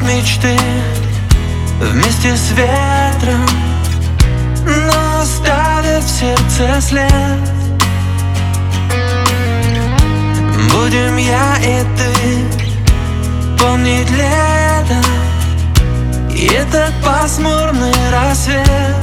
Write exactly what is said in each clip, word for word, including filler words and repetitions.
мечты вместе с ветром, но оставит в сердце след. Будем я и ты помнить лето и этот пасмурный рассвет.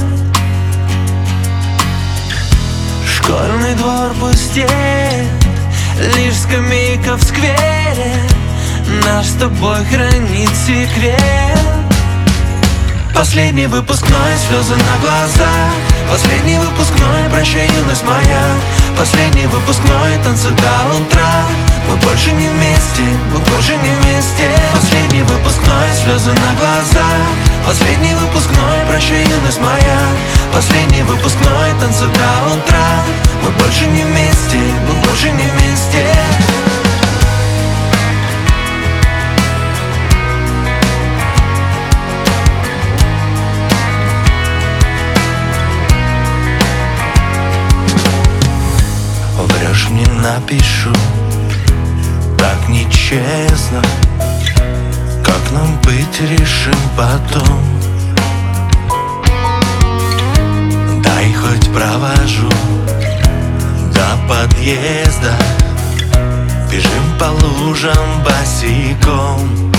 Школьный двор пустеет, лишь скамейка в сквере наш с тобой хранит секрет. Последний выпускной, слезы на глазах. Последний выпускной, прощай, юность моя. Последний выпускной, танцы до утра. Мы больше не вместе, мы больше не вместе. Последний выпускной, слезы на глазах. Последний выпускной, прощай, юность моя. Последний выпускной, танцы до утра. Мы больше не вместе, мы больше не вместе. Врешь, мне напишу, так нечестно. Как нам быть, решим потом. Дай хоть провожу до подъезда. Бежим по лужам босиком.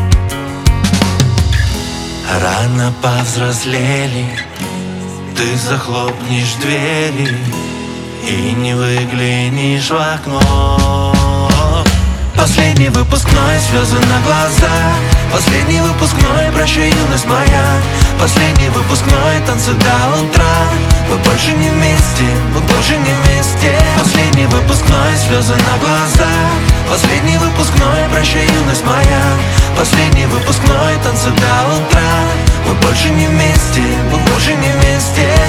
Рано повзрослели, ты захлопнешь двери и не выглянешь в окно. Последний выпускной, слезы на глазах. Последний выпускной, прощай, юность моя. Последний выпускной, танцы до утра. Мы больше не вместе, мы больше не вместе. Последний выпускной, слезы на глазах. Последний выпускной, прощай, юность моя. Последний выпускной, танцы до утра. Мы больше не вместе, мы больше не вместе.